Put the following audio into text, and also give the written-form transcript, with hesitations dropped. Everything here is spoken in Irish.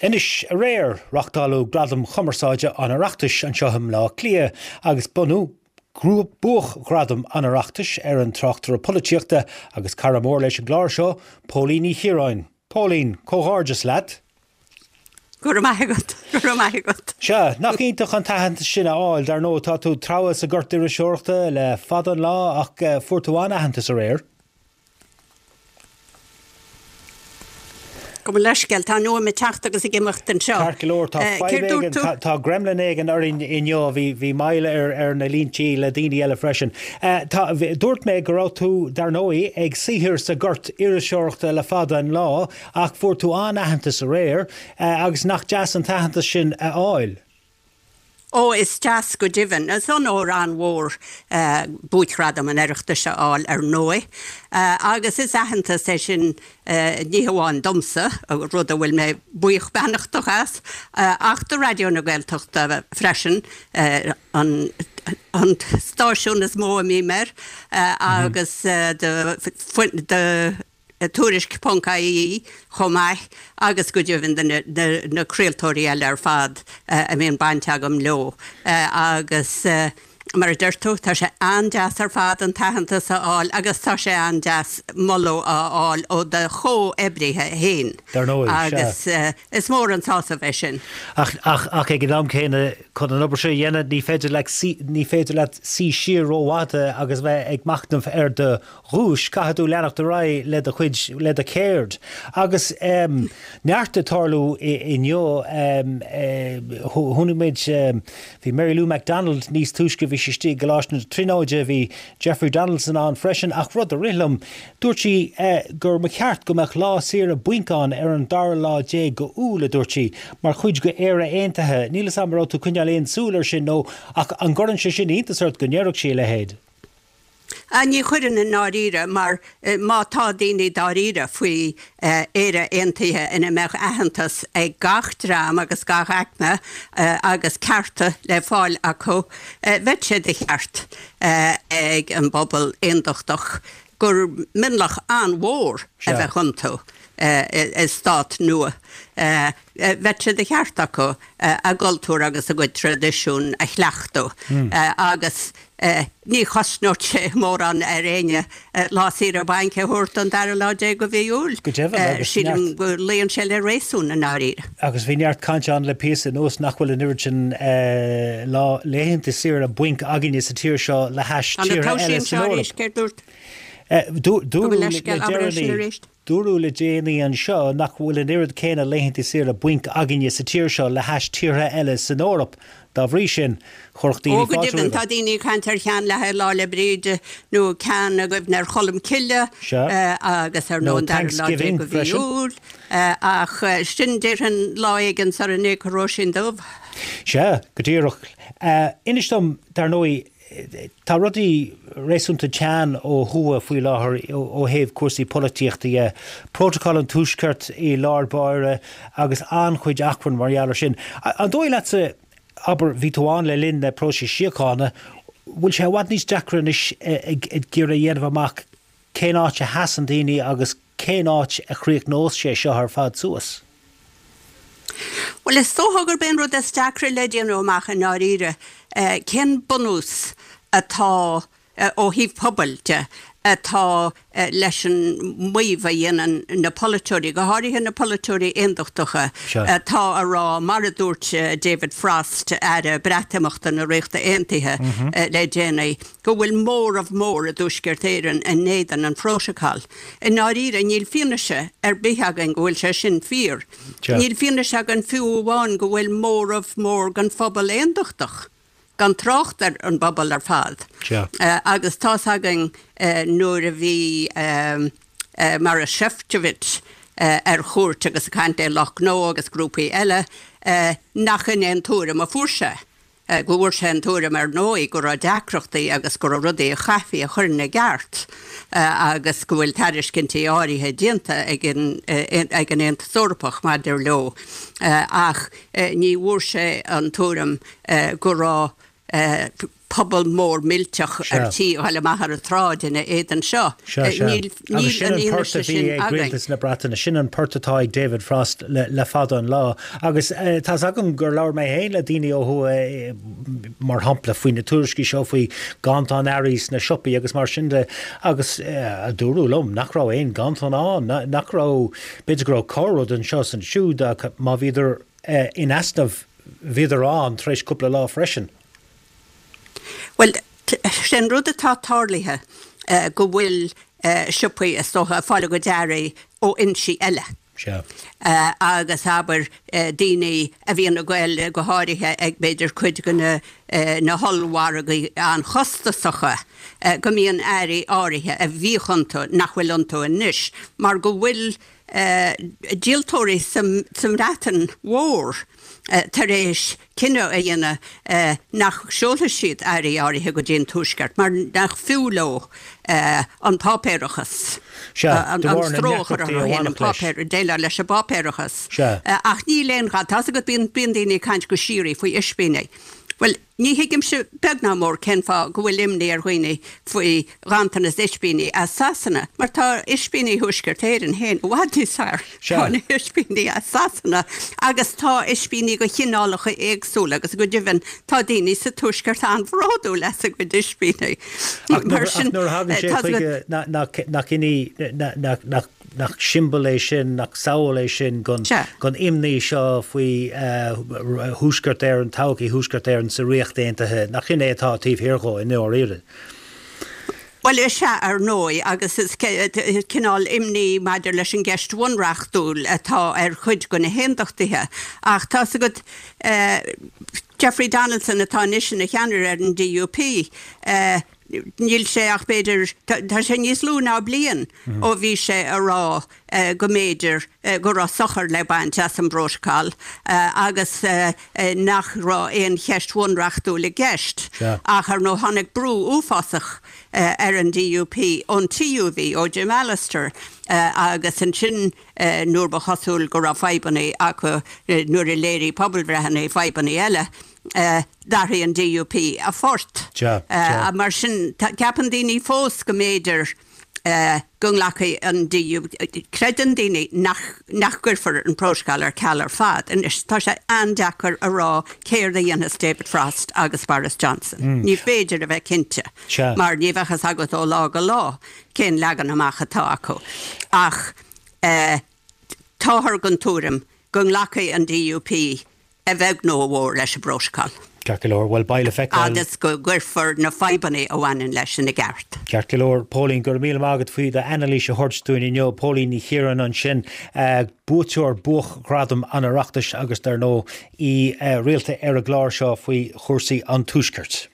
Inis a réir rachtalú gradam chomarsáide an arachtas an seoham lá clia agus bunú grúb buach gradam an arachtas an trachtar políochta agus caramór leis an gláir seo Pólíní Híráin. Pólín, cóghárdas leat. Gur maigat. Se, nach ítach an tahananta sin áil dar nó tá tú tráas a gurtir a seoirta le fadan lá ach fuirtuáin ahantas a réir. Go leisceil tá nua me teachta agus I gimachtain seo. Carcilór tá fáivégan tá gremlin éigen ar inniu bhí maile ar na líntí le daoine eile freisin. Dúirt mé go raibh tú dar nóí ag sihir sa gurt iriseoirta le fada an lá ach fuair tú an ahantas a réir agus nach deas an tahantas sin a áil. Is jas go divan, as on an war búithradam an erichta se áil ar nói. Agus is ahananta sé sin níháin domsa, a rud a bhfuil me buich beannachtach as, ach do radio na gaeltocht freisin an stáisiún is mó a mí mer, agus de túrisc Poncaí chomáith agus go dtíobhann na críaltóirí eile ar fad a mbeadh bainteagam leo agus mar a dúirtú tá sé andeas ar fad an tahananta sa áil agus tá sé andeas molló a áil ó de chó ebrithe héin. Agus is mór an tása bheith sin. Ach ag dám chéine chun an obair sé dhéanana ní féidir le sí siar róháta agus bheith ag machtam ar de rúis caithú leanach de rá le a chuid le a céird. Agus neartta tarlú inneo thunig méid bhí Mary Lou MacDonald níos túisce bhí sistí goláisna tríóide bhí Jeffrey Donaldson an freisin ach rud a rilumm dúirtí gur me ceart go meach lá siar a buincáin ar an dar lá dé go úla dúirtí mar chuid go éire aontaithe nílas amrá tú cunnealaon súlar sin nó ach an gcurann sé sin iontasart go nearach sí le héad. Ní chuireann na náíre mar má tá daoine dáíre faoi éire aontaithe ina meach aitheantas ag gach drám agus gach eicme agus cearta le fáil acu bheith sé de cheart ag an bobbal aondachtach gur minlach an mhór a bheith chuntú is stát nua. Bheith sé de cheart acu a gultúr agus a go tradiisiún a chleachtú agus ní chosnúirt sé mór an réine lásír a baince thuirt an dar lá dé go bhíúil. Sílim go léon sé le rééisún na náír. Agus bhí neart caiinte an le píos an os nachhfuil an sin lá léonnta siar a buinc aginine sa tíir seo le heis tíir Dúrú le déanaí an seo nach bhfuil an irid céine léonnta siar a buinc aginine sa tíir seo le heis tíre eile san Órap. Dá bhrí sin chorchtaí fáilte. Tá daoine cantar chean le lá le bríd nó cean a goibh nar cholam ciile agus ar nó dar lá go bhíúil ach sin déir an láigen sa an écorró sin dómh. Se, go dtíireach. Inistom dar nóí tá rudaí réasúnta tean ó thua faoi láthair ó thaobh cuasaí políochta protocol an túisceart I lár báire agus an chuid achhain margheallar sin. An dóigh leatsa aber bhí túáin le linn le próise siochána, bhfuil sé bhhad níos deacrann is ag gur a dhéanamh amach cé áit a hasan daoine agus cé áit a chríoch nós sé seo ar fad suas. Well, is tóthgur ben rud is deacra le déanamh amach an áíre cén bunús atá ó híh pobalte atá leis an muomh a dhéanaan na politúirí, go háirithe na politúirí aondachtach tá a rá mar a dúirt David Frost ar a breataachta na réachta aontaithe le déanaí, go bhfuil mór a dúsceart éireann in néadan an próiseáil. In áíre níl fianaise ar bithagan go bhfuil sé sin fíor. Níl fianaise an fiúháin go bhfuil mór gan phobal aondachtach. Gan trácht an bobbal ar fad. Agus tá hagan nuair a bhí mar a Shefčovič ar chuirt agus cante Loch Nó agus grúpaí eile nach in éon túram a fuairse. Go bhfuair sé an túram ar nóí gur a deacrochtaí agus gur a rudaí a chafií a chur na gceart agus go bhfuil tairiscinntaí áirithe dianta ag an éonta sórpach mar idir leo ach ní bhfuair sé an túram gur rá pobl mór milteach tí heile maithar a tráidine éan seo. Níl sin an porta bhí agréaltas na bratainna sin an portatá ag David Frost le fada an lá. Agus tá agam gur leir mé héin le daine ó mar hampla faoin na tuairiscí seo faoi gantán airís na siopaí agus mar sinnde agus a dúrú lom nach rá éon gantán an nach rá beidir go córód an seo san siúd má bhíidir in asnamh bhíidir an treéis cúpla lá freisin. Well, sin rud atá tárlaithe go bhfuil siopaí is tócha fála go dearaí ó insi eile. Agus aber daoine a bhíon na gail go háirithe ag beidir chuid go na hollmhargaí an chostasacha go mííon airí áirithe a bhíchanta nach bhfuil antó inis, mar go bhfuil díaltóirí sam ratan mhór tar éis cinne a dhéine nach seola siad airí áirithe go dtíon túisceart, mar nach fiúló an pápéirechas. An stróchar a héanam pápéir déile leis a pápéirechas. Ach ní léoncha tá go bíon daoine caint go síirí faoi ispíine. Well, ní hiigim se begna mór cenfá go bhfuil imní ar chuoine faoi rantanas ispíní a sasanna, mar tá ispíní thuisceart éan héin bhhaidú sár tána ispíní a sasanna, agus tá ispíní go chinálacha éagsúla, agus go dibhann tá daoine sa tuisceart an bhráú leis a go ispíní. Nuair hagann sé chuige nach simbol sin, nach saoil sin gon imní seo faoi thuisceart ar an taucaí thuisceart ar an sa riocht déantathe nach chin étá tíomhthíorchó in nuair éire. Well, se ar nói agus is cinál imní maidir leis an gceist bhunreachtúil atá ar chuid go na héndachtaithe. Ach tá sa go Jeffrey Donaldson atá nisin na cheanar ar an DUP níl sé ach beidir tá sé níos lú ná blian ó bhí sé ará go méidir go rá sochar le baint as an broscáil agus nach rá éon cheist bhunreachtú le gceist ach ar nó tháinig brú úfásach ar an DUP ón TUV ó Jim Allister agus an sin nuair ba chosúil go rá feibanna acu nuair i léirí poblbrehanna feibanna eile darí an DUP a fort. Mar sin ceapan daoine fós go méidir gunglacha an DUP credan daoine nach gurfar an próscail ar ceall ar fad, and tá sé andachar a rá céir a dhéanamh David Frost agus Boris Johnson. Ní féidir a bheith cinnte, mar ní bhechas agat ó lá go lá cén legan amach atá acu. Ach táthar gon túram gunglacha an DUP a bheith nó bhór leis a broscail. Ceartleor, well, baile feicáil. Agus go gurfar na feibanna ó bhhain leis in na gceart. Ceartleor, Pauline, gur míle mágad faoi de Annalise Hurstúin in Pauline ní chéan an sin búteoir buch gradam an arachtas agus dar nó í réalta ar a gláir seo faoi chórsaí an túisceart.